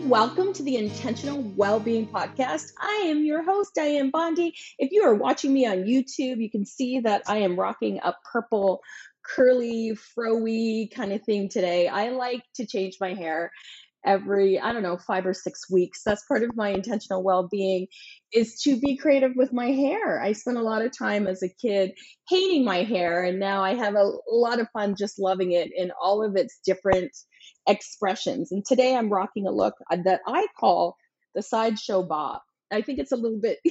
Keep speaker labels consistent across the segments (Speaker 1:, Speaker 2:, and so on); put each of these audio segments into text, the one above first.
Speaker 1: Welcome to the Intentional Wellbeing Podcast. I am your host, Diane Bondi. If you are watching me on YouTube, you can see that I am rocking a purple, curly, fro-y kind of thing today. I like to change my hair every, 5 or 6 weeks. That's part of my intentional well-being, is to be creative with my hair. I spent a lot of time as a kid hating my hair, and now I have a lot of fun just loving it in all of its different expressions. And today I'm rocking a look that I call the Sideshow Bob. I think it's a little bit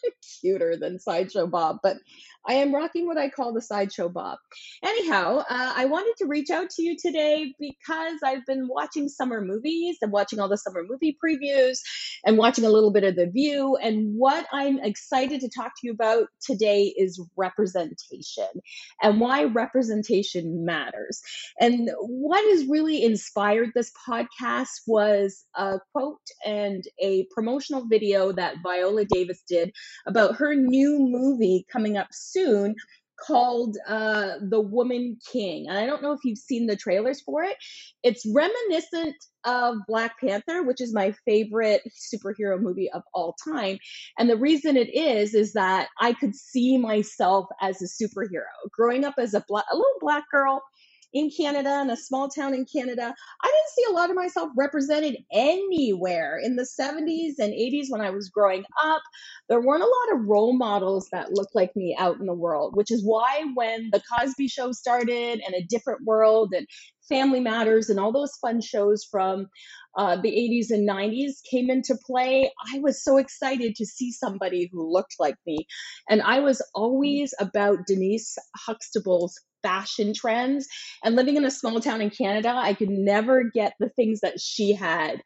Speaker 1: cuter than Sideshow Bob, but I am rocking what I call the Sideshow Bob. Anyhow, I wanted to reach out to you today because I've been watching summer movies and watching all the summer movie previews and watching a little bit of The View. And what I'm excited to talk to you about today is representation and why representation matters. And what has really inspired this podcast was a quote and a promotional video that Viola Davis did about her new movie coming up soon called The Woman King. And I don't know if you've seen the trailers for it. It's reminiscent of Black Panther, which is my favorite superhero movie of all time. And the reason it is that I could see myself as a superhero. Growing up as a little Black girl in Canada, in a small town in Canada, I didn't see a lot of myself represented anywhere. In the 70s and 80s when I was growing up, there weren't a lot of role models that looked like me out in the world, which is why when The Cosby Show started and A Different World and Family Matters and all those fun shows from the 80s and 90s came into play, I was so excited to see somebody who looked like me. And I was always about Denise Huxtable's fashion trends. And living in a small town in Canada, I could never get the things that she had.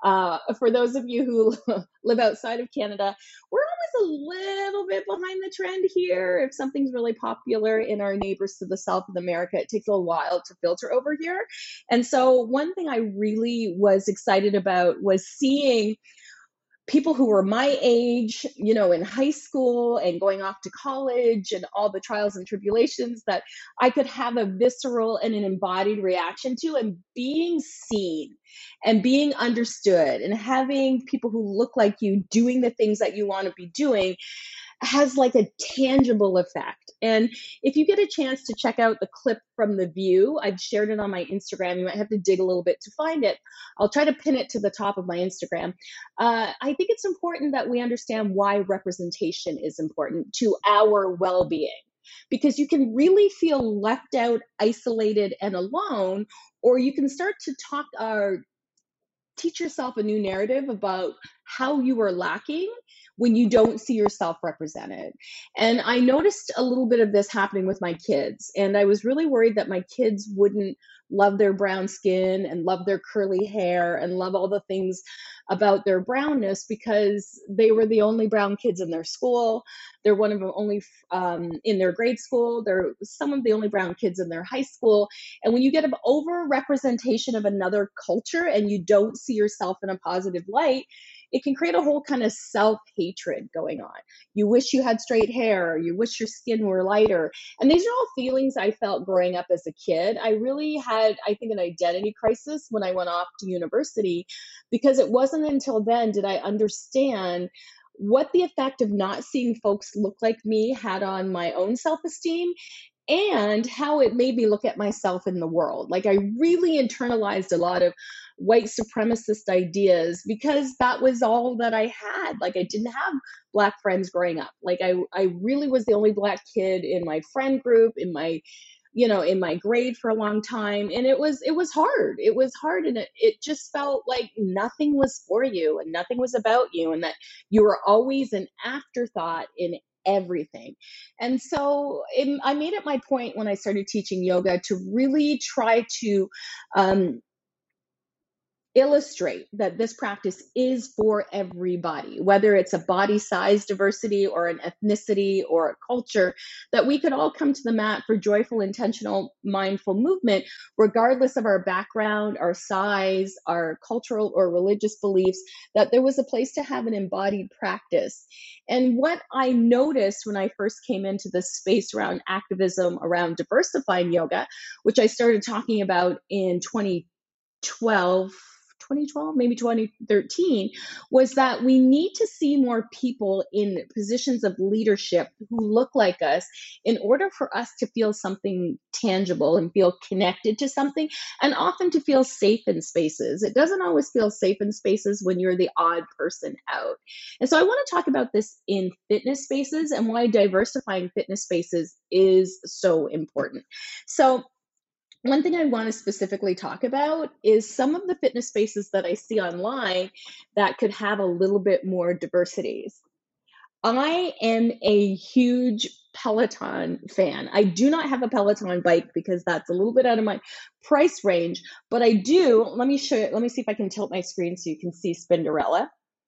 Speaker 1: For those of you who live outside of Canada, we're always a little bit behind the trend here. If something's really popular in our neighbors to the south of America, it takes a while to filter over here. And so one thing I really was excited about was seeing people who were my age, in high school and going off to college and all the trials and tribulations that I could have a visceral and an embodied reaction to, and being seen and being understood and having people who look like you doing the things that you want to be doing has like a tangible effect. And if you get a chance to check out the clip from The View, I've shared it on my Instagram. You might have to dig a little bit to find it. I'll try to pin it to the top of my Instagram. I think it's important that we understand why representation is important to our well-being, because you can really feel left out, isolated, and alone, or you can start to teach yourself a new narrative about how you are lacking when you don't see yourself represented. And I noticed a little bit of this happening with my kids. And I was really worried that my kids wouldn't love their brown skin and love their curly hair and love all the things about their brownness, because they were the only brown kids in their school. They're one of them only in their grade school. They're some of the only brown kids in their high school. And when you get an over representation of another culture and you don't see yourself in a positive light, it can create a whole kind of self-hatred going on. You wish you had straight hair, or you wish your skin were lighter. And these are all feelings I felt growing up as a kid. I really had, I think, an identity crisis when I went off to university, because it wasn't until then did I understand what the effect of not seeing folks look like me had on my own self-esteem, and how it made me look at myself in the world. Like, I really internalized a lot of white supremacist ideas because that was all that I had. Like, I didn't have Black friends growing up. Like, I really was the only Black kid in my friend group, in my grade for a long time. And it was hard. It was hard. And it just felt like nothing was for you and nothing was about you, and that you were always an afterthought in everything. And so I made it my point when I started teaching yoga to really try to illustrate that this practice is for everybody, whether it's a body size diversity or an ethnicity or a culture, that we could all come to the mat for joyful, intentional, mindful movement, regardless of our background, our size, our cultural or religious beliefs, that there was a place to have an embodied practice. And what I noticed when I first came into this space around activism, around diversifying yoga, which I started talking about in 2012, 2012, maybe 2013, was that we need to see more people in positions of leadership who look like us in order for us to feel something tangible and feel connected to something, and often to feel safe in spaces. It doesn't always feel safe in spaces when you're the odd person out. And so I want to talk about this in fitness spaces and why diversifying fitness spaces is so important. So one thing I want to specifically talk about is some of the fitness spaces that I see online that could have a little bit more diversities. I am a huge Peloton fan. I do not have a Peloton bike because that's a little bit out of my price range, but I do. Let me show you. Let me see if I can tilt my screen so you can see Spinderella.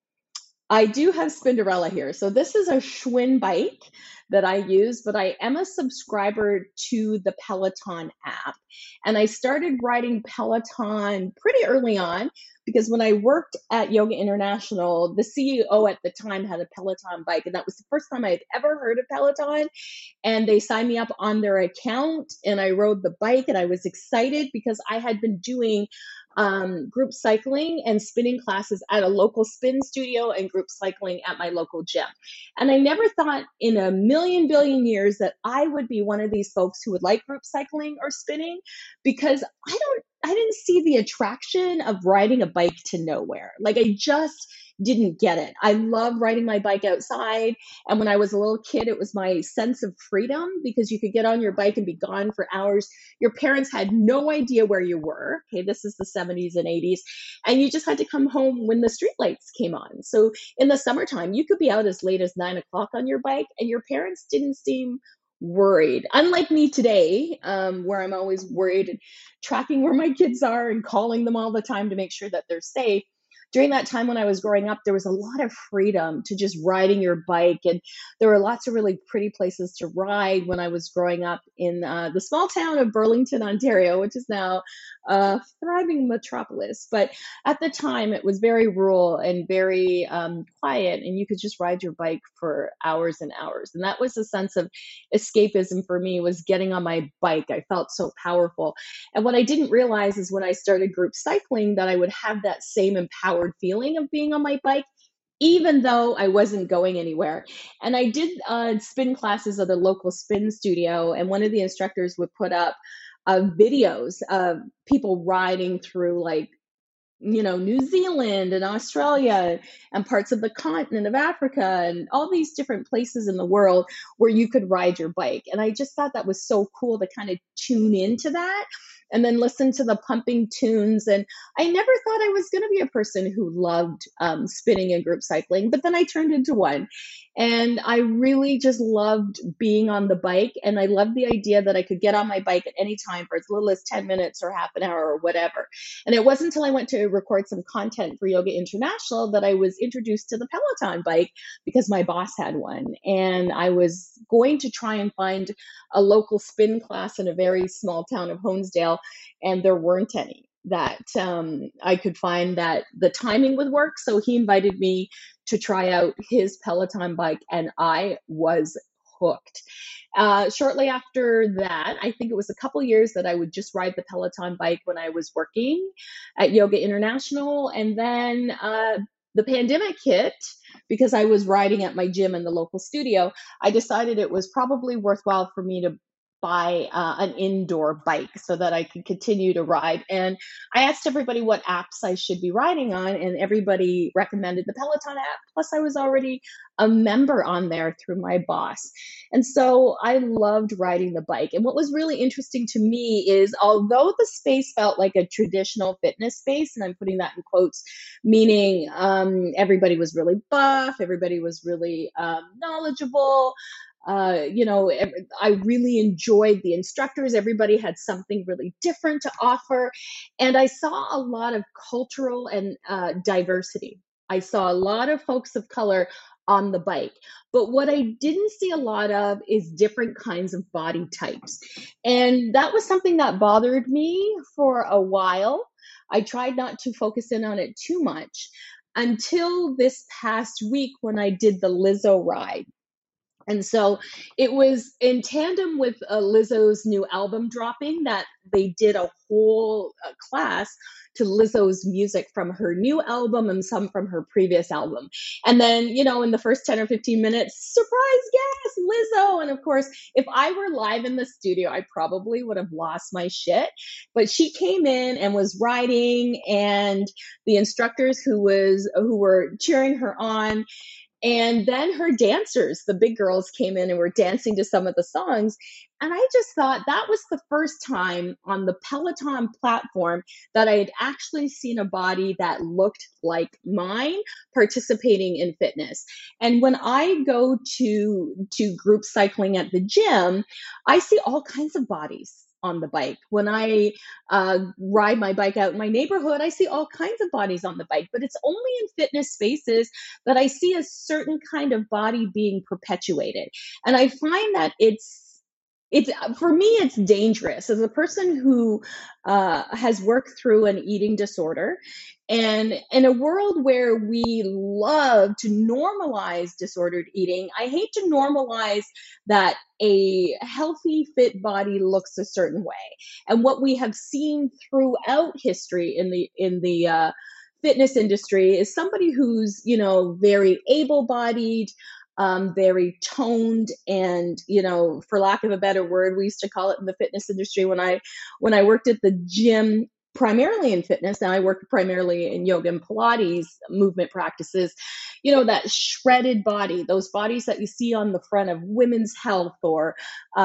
Speaker 1: I do have Spinderella here. So this is a Schwinn bike that I use, but I am a subscriber to the Peloton app. And I started riding Peloton pretty early on because when I worked at Yoga International, the CEO at the time had a Peloton bike. And that was the first time I had ever heard of Peloton. And they signed me up on their account and I rode the bike and I was excited because I had been doing group cycling and spinning classes at a local spin studio and group cycling at my local gym. And I never thought in a million billion years that I would be one of these folks who would like group cycling or spinning, because I didn't see the attraction of riding a bike to nowhere. Like I just didn't get it. I love riding my bike outside. And when I was a little kid, it was my sense of freedom because you could get on your bike and be gone for hours. Your parents had no idea where you were. Okay, this is the 70s and 80s. And you just had to come home when the streetlights came on. So in the summertime, you could be out as late as 9 o'clock on your bike and your parents didn't seem worried. Unlike me today, where I'm always worried and tracking where my kids are and calling them all the time to make sure that they're safe. During that time when I was growing up, there was a lot of freedom to just riding your bike. And there were lots of really pretty places to ride when I was growing up in the small town of Burlington, Ontario, which is now a thriving metropolis. But at the time, it was very rural and very quiet, and you could just ride your bike for hours and hours. And that was a sense of escapism for me, was getting on my bike. I felt so powerful. And what I didn't realize is when I started group cycling that I would have that same empowered feeling of being on my bike, even though I wasn't going anywhere. And I did spin classes at the local spin studio, and one of the instructors would put up videos of people riding through New Zealand and Australia and parts of the continent of Africa and all these different places in the world where you could ride your bike. And I just thought that was so cool to kind of tune into that and then listen to the pumping tunes. And I never thought I was going to be a person who loved spinning and group cycling, but then I turned into one. And I really just loved being on the bike. And I loved the idea that I could get on my bike at any time for as little as 10 minutes or half an hour or whatever. And it wasn't until I went to record some content for Yoga International that I was introduced to the Peloton bike because my boss had one. And I was going to try and find a local spin class in a very small town of Honesdale, and there weren't any that I could find that the timing would work. So he invited me to try out his Peloton bike, and I was hooked. Shortly after that, I think it was a couple years that I would just ride the Peloton bike when I was working at Yoga International. And then the pandemic hit because I was riding at my gym in the local studio. I decided it was probably worthwhile for me to buy an indoor bike so that I could continue to ride. And I asked everybody what apps I should be riding on, and everybody recommended the Peloton app. Plus, I was already a member on there through my boss. And so I loved riding the bike. And what was really interesting to me is, although the space felt like a traditional fitness space, and I'm putting that in quotes, meaning everybody was really buff, everybody was really knowledgeable, I really enjoyed the instructors. Everybody had something really different to offer. And I saw a lot of cultural and diversity. I saw a lot of folks of color on the bike. But what I didn't see a lot of is different kinds of body types. And that was something that bothered me for a while. I tried not to focus in on it too much until this past week when I did the Lizzo ride. And so it was in tandem with Lizzo's new album dropping that they did a whole class to Lizzo's music from her new album and some from her previous album. And then, in the first 10 or 15 minutes, surprise guest, Lizzo. And of course, if I were live in the studio, I probably would have lost my shit. But she came in and was writing, and the instructors who were cheering her on, and then her dancers, the big girls, came in and were dancing to some of the songs. And I just thought that was the first time on the Peloton platform that I had actually seen a body that looked like mine participating in fitness. And when I go to group cycling at the gym, I see all kinds of bodies on the bike. When I ride my bike out in my neighborhood, I see all kinds of bodies on the bike, but it's only in fitness spaces that I see a certain kind of body being perpetuated. And I find that it's for me, it's dangerous as a person who has worked through an eating disorder. And in a world where we love to normalize disordered eating, I hate to normalize that a healthy, fit body looks a certain way. And what we have seen throughout history in the fitness industry is somebody who's, very able-bodied, very toned, and, for lack of a better word, we used to call it in the fitness industry when I worked at the gym, primarily in fitness. Now I work primarily in yoga and Pilates movement practices, that shredded body, those bodies that you see on the front of Women's Health or,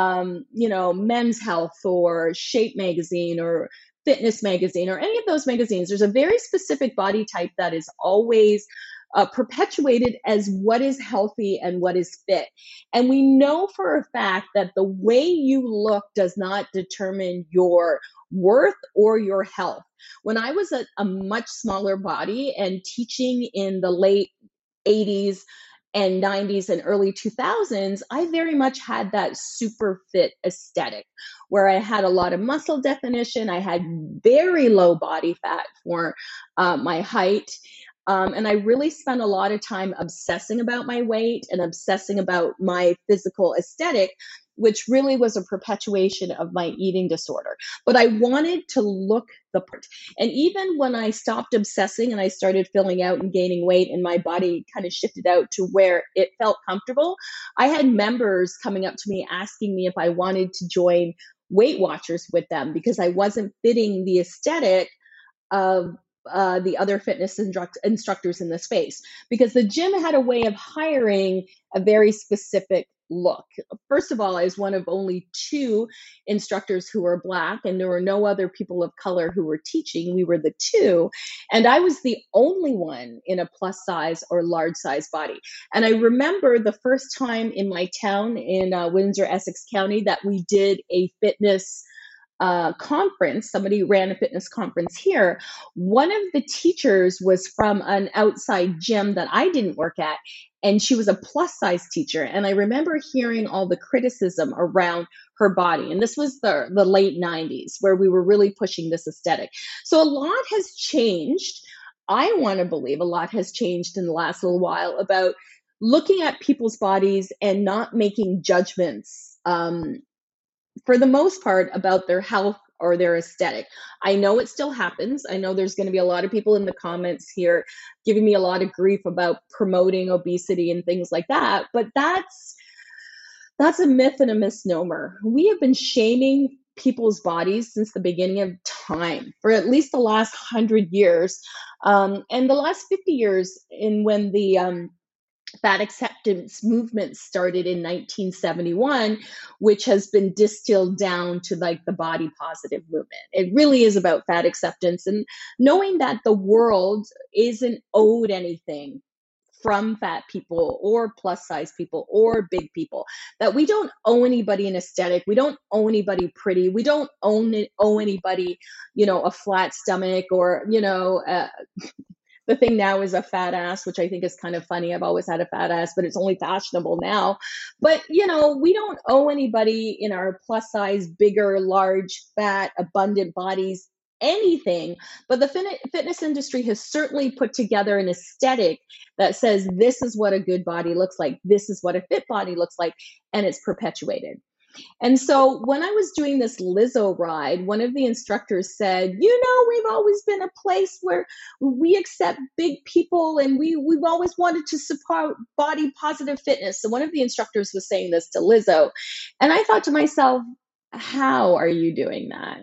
Speaker 1: Men's Health or Shape Magazine or Fitness Magazine or any of those magazines. There's a very specific body type that is always perpetuated as what is healthy and what is fit. And we know for a fact that the way you look does not determine your worth or your health. When I was at a much smaller body and teaching in the late 80s and 90s and early 2000s, I very much had that super fit aesthetic where I had a lot of muscle definition. I had very low body fat for my height. And I really spent a lot of time obsessing about my weight and obsessing about my physical aesthetic, which really was a perpetuation of my eating disorder. But I wanted to look the part. And even when I stopped obsessing and I started filling out and gaining weight and my body kind of shifted out to where it felt comfortable, I had members coming up to me asking me if I wanted to join Weight Watchers with them because I wasn't fitting the aesthetic of the other fitness instructors in the space, because the gym had a way of hiring a very specific look. First of all, I was one of only 2 instructors who were Black, and there were no other people of color who were teaching. We were the 2, and I was the only one in a plus size or large size body. And I remember the first time in my town in Windsor, Essex County, that we did a fitness conference. Somebody ran a fitness conference here. One of the teachers was from an outside gym that I didn't work at, and she was a plus size teacher. And I remember hearing all the criticism around her body. And this was the late 90s where we were really pushing this aesthetic. So a lot has changed. I want to believe a lot has changed in the last little while about looking at people's bodies and not making judgments for the most part about their health or their aesthetic. I know it still happens. I know there's going to be a lot of people in the comments here giving me a lot of grief about promoting obesity and things like that, but that's a myth and a misnomer. We have been shaming people's bodies since the beginning of time, for at least the last 100 years, and the last 50 years, when the fat acceptance movement started in 1971, which has been distilled down to like the body positive movement. It really is about fat acceptance and knowing that the world isn't owed anything from fat people or plus size people or big people, that we don't owe anybody an aesthetic. We don't owe anybody pretty. We don't owe anybody, a flat stomach or, the thing now is a fat ass, which I think is kind of funny. I've always had a fat ass, but it's only fashionable now. But, we don't owe anybody in our plus size, bigger, large, fat, abundant bodies anything, but the fitness industry has certainly put together an aesthetic that says this is what a good body looks like, this is what a fit body looks like, and it's perpetuated. And so when I was doing this Lizzo ride, one of the instructors said, we've always been a place where we accept big people, and we've always wanted to support body positive fitness. So one of the instructors was saying this to Lizzo. And I thought to myself, how are you doing that?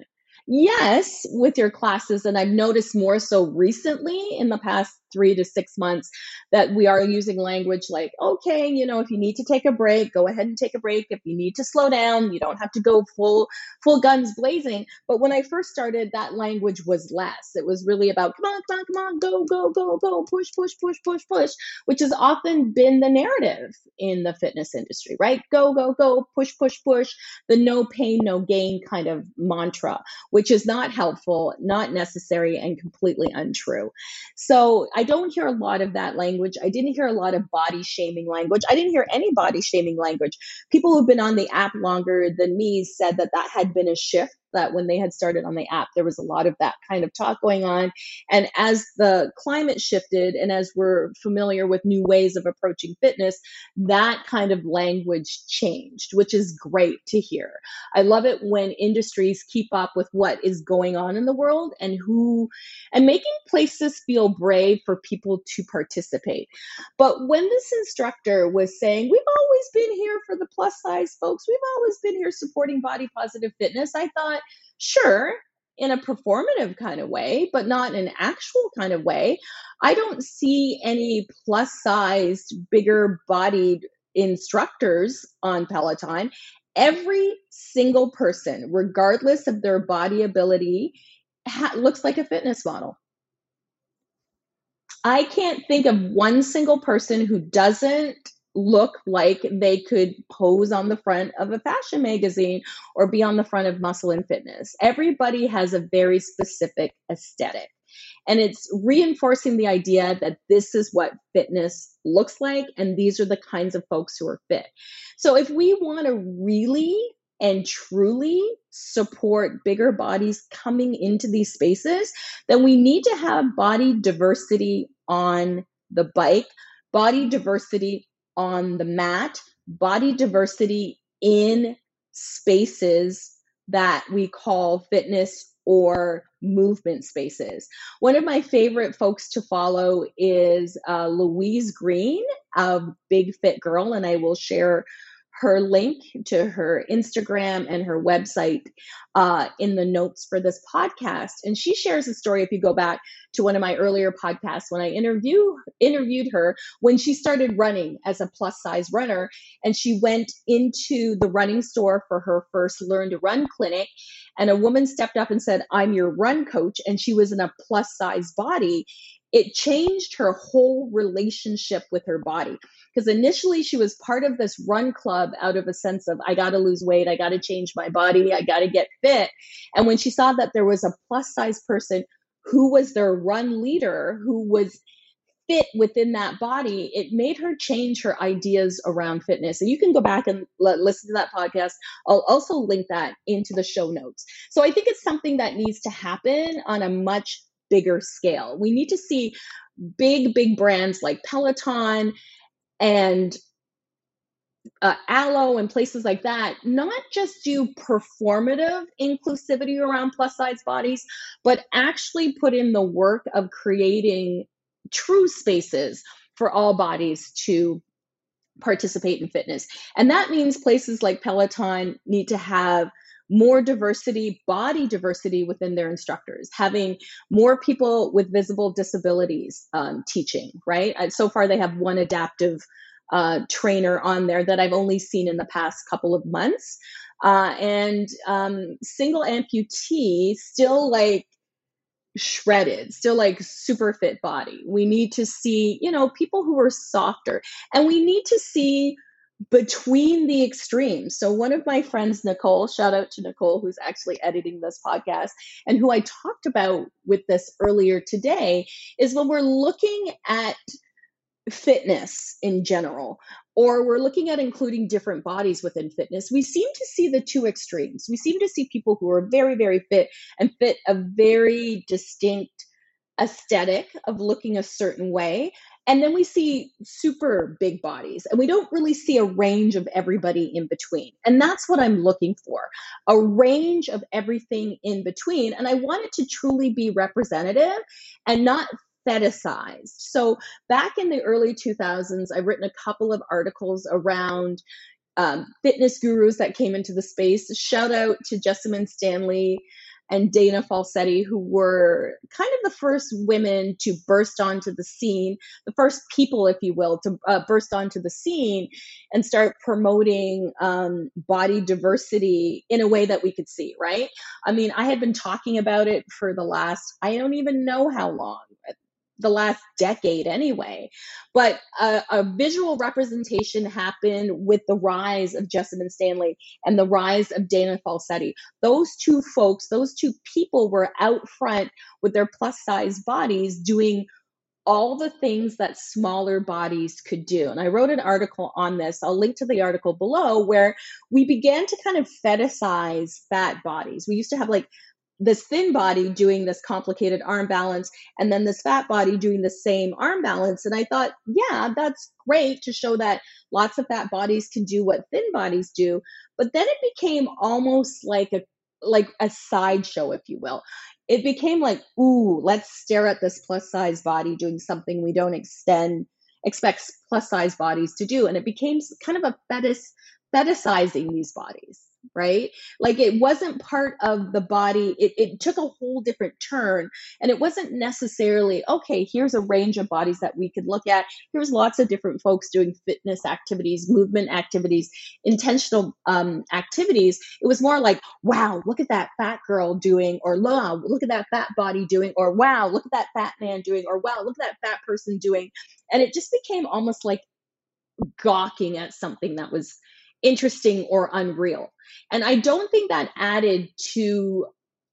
Speaker 1: Yes, with your classes. And I've noticed more so recently in the past 3 to 6 months that we are using language like, okay, if you need to take a break, go ahead and take a break. If you need to slow down, you don't have to go full guns blazing. But when I first started, that language was less. It was really about, come on, go, go, go, go, push, push, push, push, push, which has often been the narrative in the fitness industry, right? Go, go, go, push, push, push, the no pain, no gain kind of mantra, which is not helpful, not necessary, and completely untrue. So I don't hear a lot of that language. I didn't hear a lot of body shaming language. I didn't hear any body shaming language. People who've been on the app longer than me said that had been a shift, that when they had started on the app, there was a lot of that kind of talk going on. And as the climate shifted and as we're familiar with new ways of approaching fitness, that kind of language changed, which is great to hear. I love it when industries keep up with what is going on in the world and making places feel brave for people to participate. But when this instructor was saying, we've always been here for the plus size folks, we've always been here supporting body positive fitness, I thought, sure, in a performative kind of way, but not in an actual kind of way. I don't see any plus sized, bigger bodied instructors on Peloton. Every single person, regardless of their body ability, looks like a fitness model. I can't think of one single person who doesn't look like they could pose on the front of a fashion magazine or be on the front of Muscle and Fitness. Everybody has a very specific aesthetic. And it's reinforcing the idea that this is what fitness looks like, and these are the kinds of folks who are fit. So if we want to really and truly support bigger bodies coming into these spaces, then we need to have body diversity on the bike, body diversity on the mat, body diversity in spaces that we call fitness or movement spaces. One of my favorite folks to follow is Louise Green of Big Fit Girl, and I will share her link to her Instagram and her website in the notes for this podcast. And she shares a story, if you go back to one of my earlier podcasts, when I interviewed her when she started running as a plus size runner, and she went into the running store for her first Learn to Run clinic. And a woman stepped up and said, I'm your run coach. And she was in a plus size body. It changed her whole relationship with her body. Because initially she was part of this run club out of a sense of, I got to lose weight, I got to change my body, I got to get fit. And when she saw that there was a plus size person who was their run leader, who was fit within that body, it made her change her ideas around fitness. And you can go back and listen to that podcast. I'll also link that into the show notes. So I think it's something that needs to happen on a much bigger scale. We need to see big brands like Peloton and Alo and places like that, not just do performative inclusivity around plus size bodies, but actually put in the work of creating true spaces for all bodies to participate in fitness. And that means places like Peloton need to have more diversity, body diversity within their instructors, having more people with visible disabilities teaching, right? So far, they have one adaptive trainer on there that I've only seen in the past couple of months. And single amputee, still like shredded, still like super fit body. We need to see, people who are softer, and we need to see between the extremes. So one of my friends, Nicole, shout out to Nicole, who's actually editing this podcast and who I talked about with this earlier today, is when we're looking at fitness in general, or we're looking at including different bodies within fitness, we seem to see the two extremes. We seem to see people who are very, very fit and fit a very distinct aesthetic of looking a certain way. And then we see super big bodies, and we don't really see a range of everybody in between. And that's what I'm looking for, a range of everything in between. And I want it to truly be representative and not fetishized. So back in the early 2000s, I've written a couple of articles around fitness gurus that came into the space. Shout out to Jessamine Stanley and Dana Falsetti, who were kind of the first women to burst onto the scene, the first people, if you will, to burst onto the scene and start promoting body diversity in a way that we could see, right? I mean, I had been talking about it for the last, I don't even know how long, the last decade anyway. But a visual representation happened with the rise of Jessamine Stanley and the rise of Dana Falsetti. Those two folks, those two people were out front with their plus size bodies doing all the things that smaller bodies could do. And I wrote an article on this. I'll link to the article below, where we began to kind of fetishize fat bodies. We used to have like this thin body doing this complicated arm balance, and then this fat body doing the same arm balance. And I thought, yeah, that's great to show that lots of fat bodies can do what thin bodies do. But then it became almost like a sideshow, if you will. It became like, ooh, let's stare at this plus size body doing something we don't expect plus size bodies to do. And it became kind of a fetishizing these bodies, right? Like it wasn't part of the body. It took a whole different turn, and it wasn't necessarily, okay, here's a range of bodies that we could look at. Here's lots of different folks doing fitness activities, movement activities, intentional activities. It was more like, wow, look at that fat girl doing, or wow, look at that fat body doing, or wow, look at that fat man doing, or wow, look at that fat person doing. And it just became almost like gawking at something that was interesting or unreal. And I don't think that added to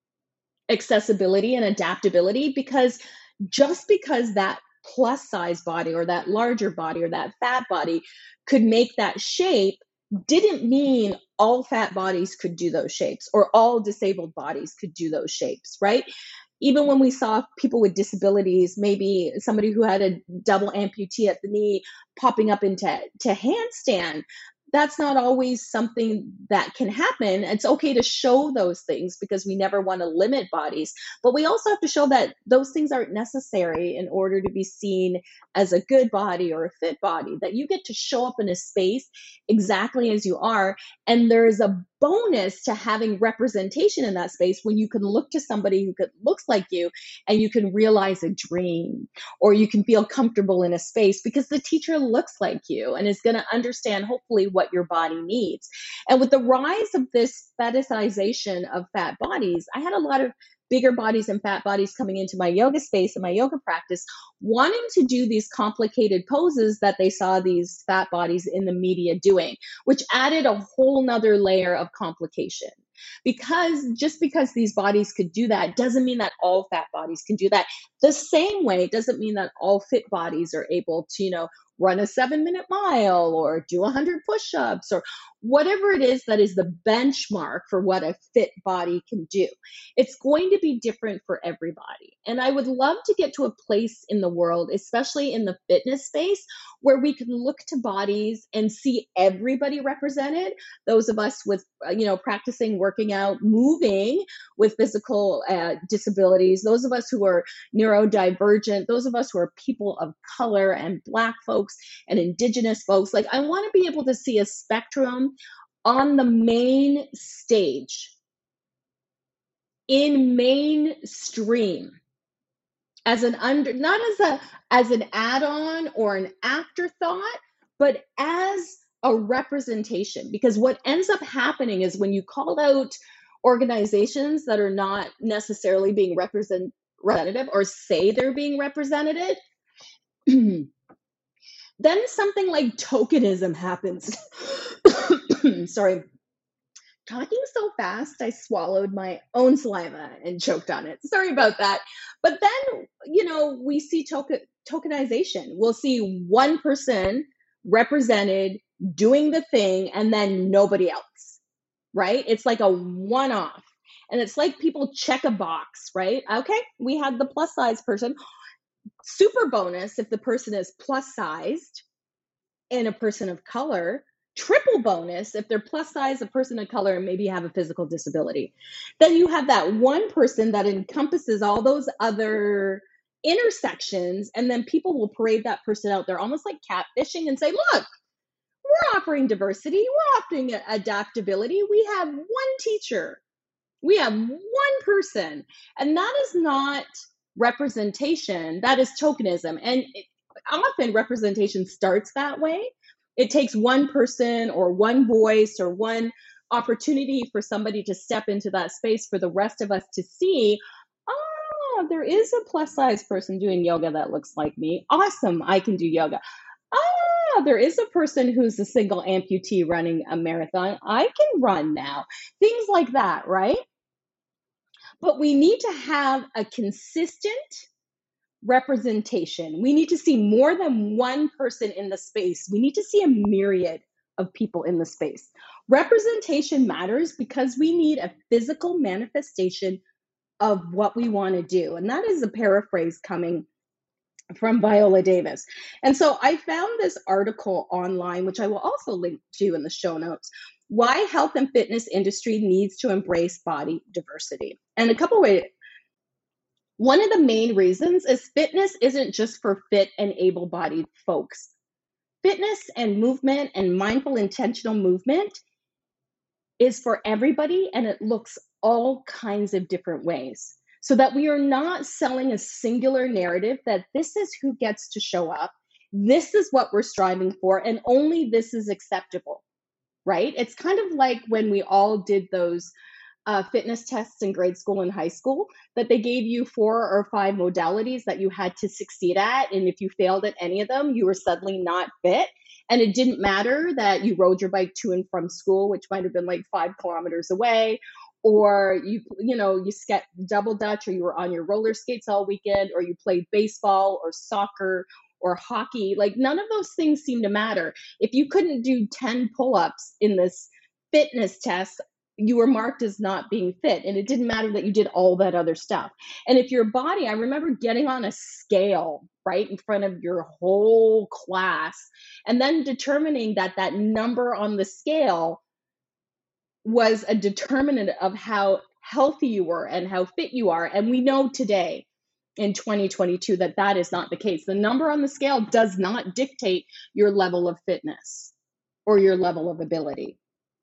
Speaker 1: accessibility and adaptability, because just because that plus size body or that larger body or that fat body could make that shape didn't mean all fat bodies could do those shapes, or all disabled bodies could do those shapes, right? Even when we saw people with disabilities, maybe somebody who had a double amputee at the knee popping up into handstand, that's not always something that can happen. It's okay to show those things because we never want to limit bodies, but we also have to show that those things aren't necessary in order to be seen as a good body or a fit body, that you get to show up in a space exactly as you are. And there's a bonus to having representation in that space when you can look to somebody who looks like you and you can realize a dream, or you can feel comfortable in a space because the teacher looks like you and is going to understand hopefully what your body needs. And with the rise of this fetishization of fat bodies, I had a lot of bigger bodies and fat bodies coming into my yoga space and my yoga practice, wanting to do these complicated poses that they saw these fat bodies in the media doing, which added a whole nother layer of complication. Because just because these bodies could do that doesn't mean that all fat bodies can do that. The same way, it doesn't mean that all fit bodies are able to, run a 7-minute mile or do 100 push-ups or whatever it is that is the benchmark for what a fit body can do. It's going to be different for everybody. And I would love to get to a place in the world, especially in the fitness space, where we can look to bodies and see everybody represented. Those of us with, practicing, working out, moving with physical disabilities, those of us who are neurodivergent, those of us who are people of color and Black folks and Indigenous folks. Like, I want to be able to see a spectrum on the main stage, in mainstream, as not as an add-on or an afterthought, but as a representation. Because what ends up happening is when you call out organizations that are not necessarily being representative, or say they're being represented, then something like tokenism happens. Sorry. Talking so fast, I swallowed my own saliva and choked on it. Sorry about that. But then, we see tokenization. We'll see one person represented doing the thing and then nobody else, right? It's like a one off. And it's like people check a box, right? Okay, we had the plus size person. Super bonus if the person is plus sized and a person of color. Triple bonus if they're plus size, a person of color, and maybe have a physical disability. Then you have that one person that encompasses all those other intersections, and then people will parade that person out there almost like catfishing and say, look, we're offering diversity, we're offering adaptability. We have one teacher, we have one person, and that is not representation, that is tokenism. And often representation starts that way. It takes one person or one voice or one opportunity for somebody to step into that space for the rest of us to see, oh, there is a plus size person doing yoga that looks like me. Awesome, I can do yoga. Ah, there is a person who's a single amputee running a marathon. I can run now. Things like that, right? But we need to have a consistent representation. We need to see more than one person in the space. We need to see a myriad of people in the space. Representation matters because we need a physical manifestation of what we want to do. And that is a paraphrase coming from Viola Davis. And so I found this article online, which I will also link to in the show notes, why health and fitness industry needs to embrace body diversity. And a couple ways. One of the main reasons is fitness isn't just for fit and able-bodied folks. Fitness and movement and mindful intentional movement is for everybody, and it looks all kinds of different ways. So that we are not selling a singular narrative that this is who gets to show up, this is what we're striving for, and only this is acceptable, right? It's kind of like when we all did those fitness tests in grade school and high school, that they gave you 4 or 5 modalities that you had to succeed at. And if you failed at any of them, you were suddenly not fit. And it didn't matter that you rode your bike to and from school, which might have been like 5 kilometers away, or you double dutch, or you were on your roller skates all weekend, or you played baseball or soccer or hockey. Like, none of those things seem to matter. If you couldn't do 10 pull-ups in this fitness test, you were marked as not being fit, and it didn't matter that you did all that other stuff. And if your body, I remember getting on a scale right in front of your whole class and then determining that that number on the scale was a determinant of how healthy you were and how fit you are. And we know today in 2022 that that is not the case. The number on the scale does not dictate your level of fitness or your level of ability.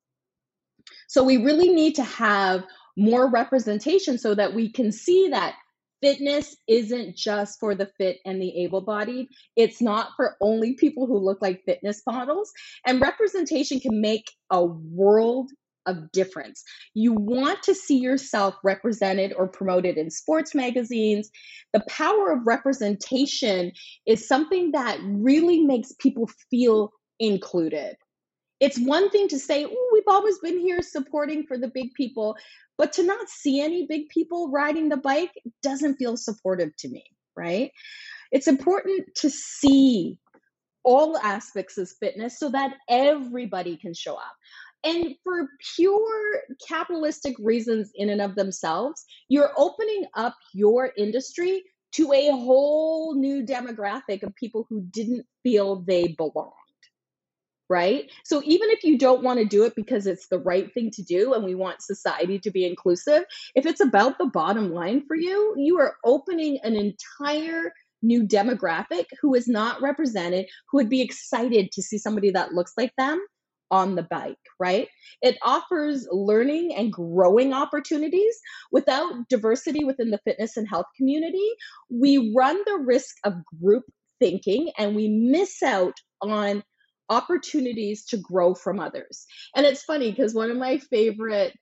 Speaker 1: So we really need to have more representation so that we can see that fitness isn't just for the fit and the able-bodied. It's not for only people who look like fitness models. And representation can make a world of difference. You want to see yourself represented or promoted in sports magazines. The power of representation is something that really makes people feel included. It's one thing to say, oh, we've always been here supporting for the big people, but to not see any big people riding the bike doesn't feel supportive to me, right? It's important to see all aspects of fitness so that everybody can show up. And for pure capitalistic reasons in and of themselves, you're opening up your industry to a whole new demographic of people who didn't feel they belonged. Right? So even if you don't want to do it because it's the right thing to do and we want society to be inclusive, if it's about the bottom line for you, you are opening an entire new demographic who is not represented, who would be excited to see somebody that looks like them on the bike, right? It offers learning and growing opportunities. Without diversity within the fitness and health community, we run the risk of group thinking and we miss out on opportunities to grow from others. And it's funny because one of my favorite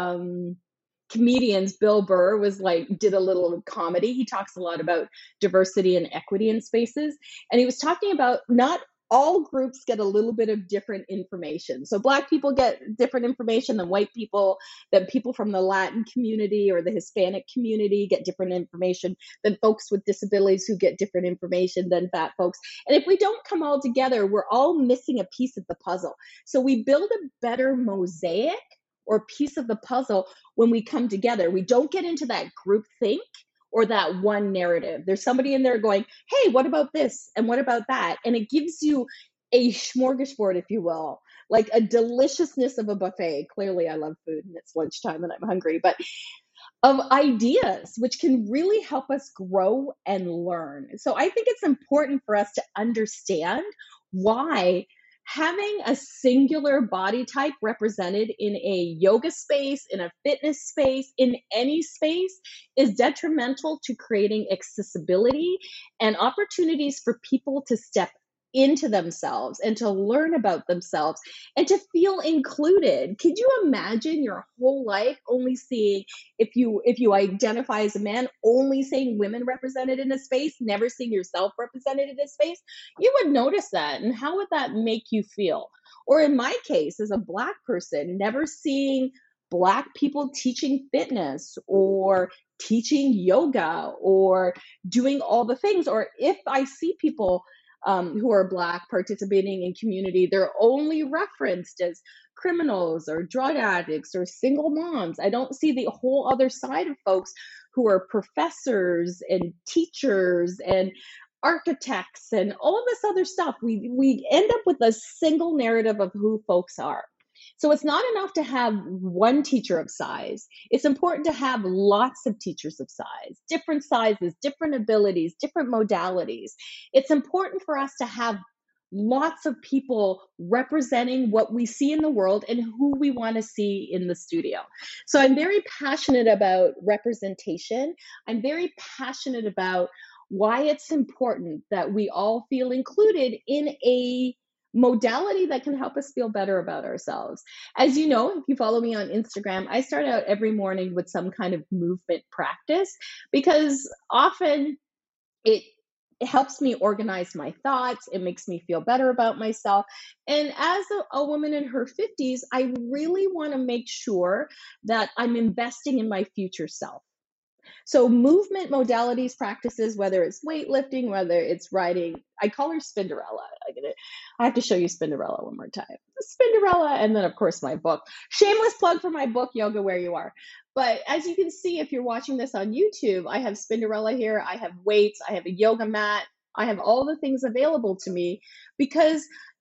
Speaker 1: comedians, Bill Burr, did a little comedy. He talks a lot about diversity and equity in spaces. And he was talking about not all groups get a little bit of different information. So Black people get different information than white people, than people from the Latin community or the Hispanic community get different information than folks with disabilities who get different information than fat folks. And if we don't come all together, we're all missing a piece of the puzzle. So we build a better mosaic or piece of the puzzle when we come together. We don't get into that group think or that one narrative. There's somebody in there going, hey, what about this? And what about that? And it gives you a smorgasbord, if you will, like a deliciousness of a buffet. Clearly, I love food and it's lunchtime and I'm hungry, but of ideas, which can really help us grow and learn. So I think it's important for us to understand why having a singular body type represented in a yoga space, in a fitness space, in any space is detrimental to creating accessibility and opportunities for people to step into themselves and to learn about themselves and to feel included. Could you imagine your whole life only seeing, if you identify as a man, only seeing women represented in a space, never seeing yourself represented in a space? You would notice that. And how would that make you feel? Or in my case, as a Black person, never seeing Black people teaching fitness or teaching yoga or doing all the things. Or if I see people who are Black participating in community, they're only referenced as criminals or drug addicts or single moms. I don't see the whole other side of folks who are professors and teachers and architects and all this other stuff. We end up with a single narrative of who folks are. So it's not enough to have one teacher of size. It's important to have lots of teachers of size, different sizes, different abilities, different modalities. It's important for us to have lots of people representing what we see in the world and who we want to see in the studio. So I'm very passionate about representation. I'm very passionate about why it's important that we all feel included in a modality that can help us feel better about ourselves. As you know, if you follow me on Instagram, I start out every morning with some kind of movement practice because often it helps me organize my thoughts. It makes me feel better about myself. And as a woman in her 50s, I really want to make sure that I'm investing in my future self. So movement modalities practices, whether it's weightlifting, whether it's riding, I call her Spinderella. I have to show you Spinderella one more time. Spinderella, and then of course my book. Shameless plug for my book, Yoga Where You Are. But as you can see, if you're watching this on YouTube, I have Spinderella here. I have weights. I have a yoga mat. I have all the things available to me because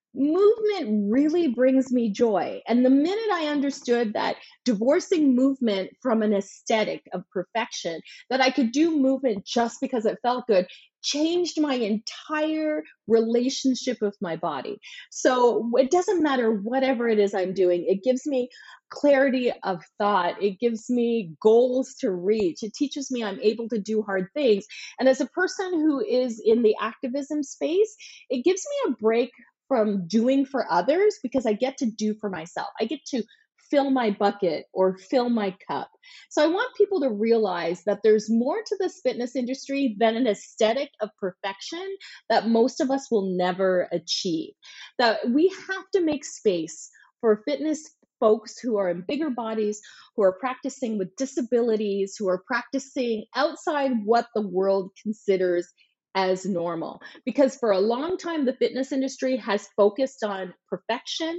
Speaker 1: movement really brings me joy. And the minute I understood that divorcing movement from an aesthetic of perfection, that I could do movement just because it felt good, changed my entire relationship with my body. So it doesn't matter whatever it is I'm doing, it gives me clarity of thought. It gives me goals to reach. It teaches me I'm able to do hard things. And as a person who is in the activism space, it gives me a break from doing for others because I get to do for myself. I get to fill my bucket or fill my cup. So I want people to realize that there's more to this fitness industry than an aesthetic of perfection that most of us will never achieve. That we have to make space for fitness folks who are in bigger bodies, who are practicing with disabilities, who are practicing outside what the world considers as normal. Because for a long time, the fitness industry has focused on perfection,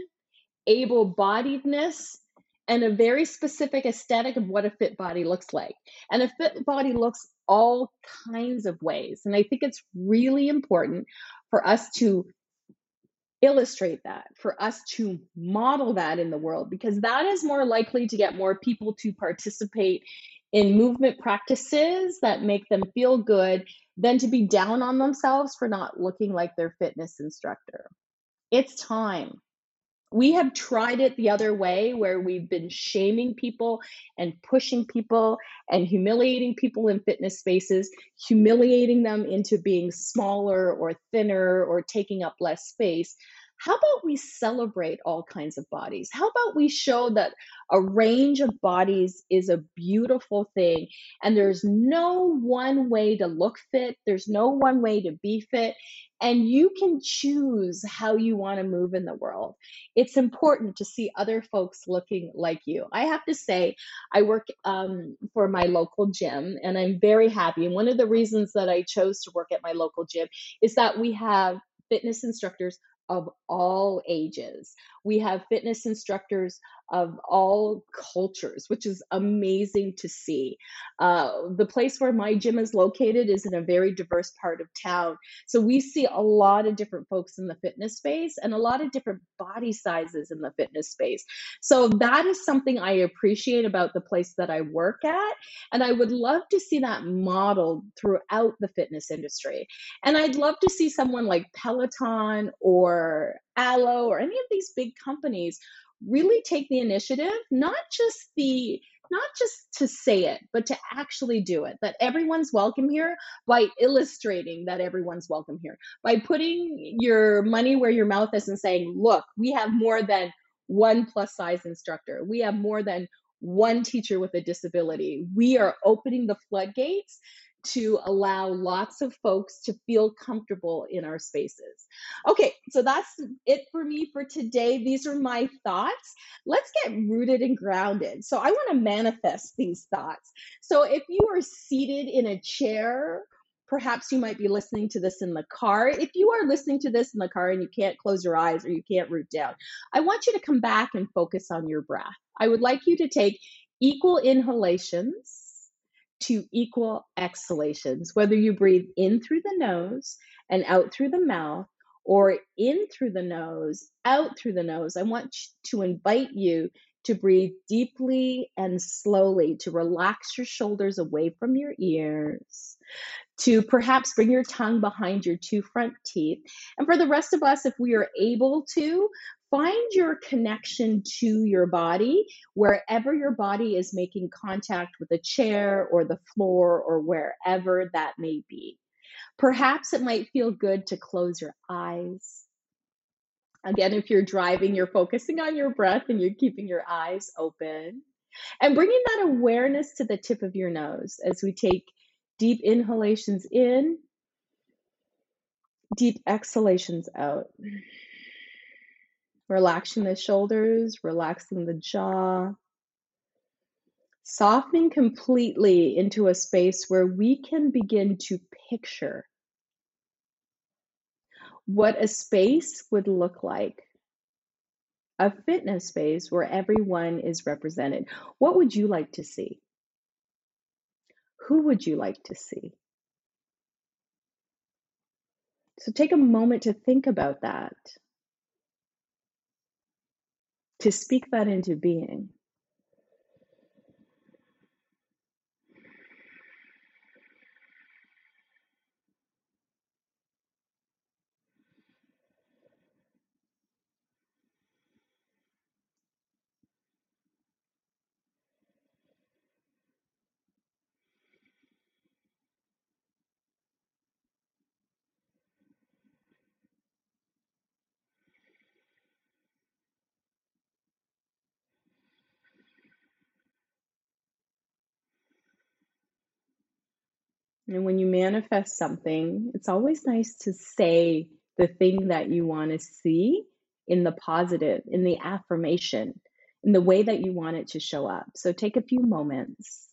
Speaker 1: able-bodiedness, and a very specific aesthetic of what a fit body looks like. And a fit body looks all kinds of ways. And I think it's really important for us to illustrate that, for us to model that in the world, because that is more likely to get more people to participate in movement practices that make them feel good than to be down on themselves for not looking like their fitness instructor. It's time. We have tried it the other way where we've been shaming people and pushing people and humiliating people in fitness spaces, humiliating them into being smaller or thinner or taking up less space. How about we celebrate all kinds of bodies? How about we show that A range of bodies is a beautiful thing. And there's no one way to look fit, there's no one way to be fit. And you can choose how you want to move in the world. It's important to see other folks looking like you. I have to say, I work for my local gym, and I'm very happy. And one of the reasons that I chose to work at my local gym is that we have fitness instructors of all ages. We have fitness instructors of all cultures, which is amazing to see. The place where my gym is located is in a very diverse part of town. So we see a lot of different folks in the fitness space and a lot of different body sizes in the fitness space. So that is something I appreciate about the place that I work at. And I would love to see that modeled throughout the fitness industry. And I'd love to see someone like Peloton or Alo or any of these big companies really take the initiative, not just to say it, but to actually do it, that everyone's welcome here, by illustrating that everyone's welcome here, by putting your money where your mouth is and saying, look, we have more than one plus size instructor. We have more than one teacher with a disability. We are opening the floodgates to allow lots of folks to feel comfortable in our spaces. Okay, so that's it for me for today. These are my thoughts. Let's get rooted and grounded. So I want to manifest these thoughts. So if you are seated in a chair, perhaps you might be listening to this in the car. If you are listening to this in the car and you can't close your eyes or you can't root down, I want you to come back and focus on your breath. I would like you to take equal inhalations to equal exhalations, whether you breathe in through the nose and out through the mouth, or in through the nose, out through the nose. I want to invite you to breathe deeply and slowly, to relax your shoulders away from your ears, to perhaps bring your tongue behind your two front teeth. And for the rest of us, if we are able to, find your connection to your body, wherever your body is making contact with a chair or the floor or wherever that may be. Perhaps it might feel good to close your eyes. Again, if you're driving, you're focusing on your breath and you're keeping your eyes open. And bringing that awareness to the tip of your nose as we take deep inhalations in, deep exhalations out. Relaxing the shoulders, relaxing the jaw, softening completely into a space where we can begin to picture what a space would look like. A fitness space where everyone is represented. What would you like to see? Who would you like to see? So take a moment to think about that, to speak that into being. And when you manifest something, it's always nice to say the thing that you want to see in the positive, in the affirmation, in the way that you want it to show up. So take a few moments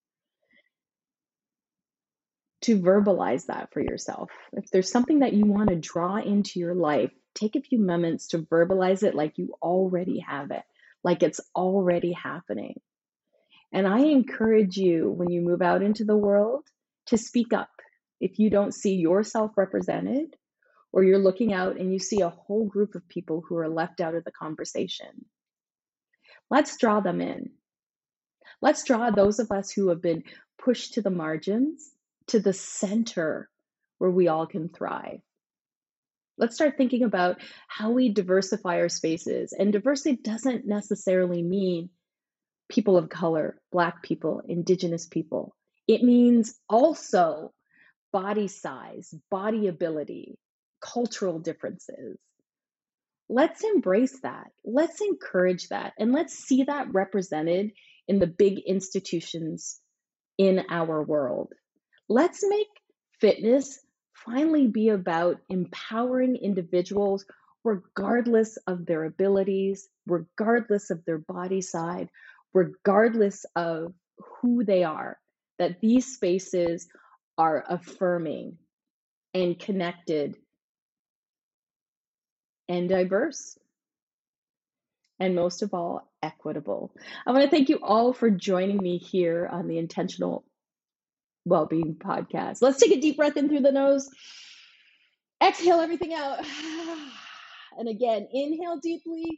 Speaker 1: to verbalize that for yourself. If there's something that you want to draw into your life, take a few moments to verbalize it like you already have it, like it's already happening. And I encourage you, when you move out into the world, to speak up. If you don't see yourself represented, or you're looking out and you see a whole group of people who are left out of the conversation, let's draw them in. Let's draw those of us who have been pushed to the margins to the center where we all can thrive. Let's start thinking about how we diversify our spaces. And diversity doesn't necessarily mean people of color, Black people, Indigenous people. It means also body size, body ability, cultural differences. Let's embrace that. Let's encourage that. And let's see that represented in the big institutions in our world. Let's make fitness finally be about empowering individuals regardless of their abilities, regardless of their body side, regardless of who they are, that these spaces are affirming and connected and diverse, and most of all, equitable. I want to thank you all for joining me here on the Intentional Wellbeing Podcast. Let's take a deep breath in through the nose. Exhale everything out. And again, inhale deeply.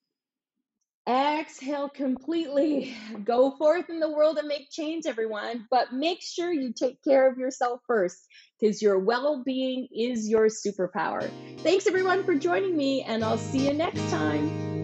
Speaker 1: Exhale completely. Go forth in the world and make change, everyone. But make sure you take care of yourself first, because your well-being is your superpower. Thanks, everyone, for joining me, and I'll see you next time.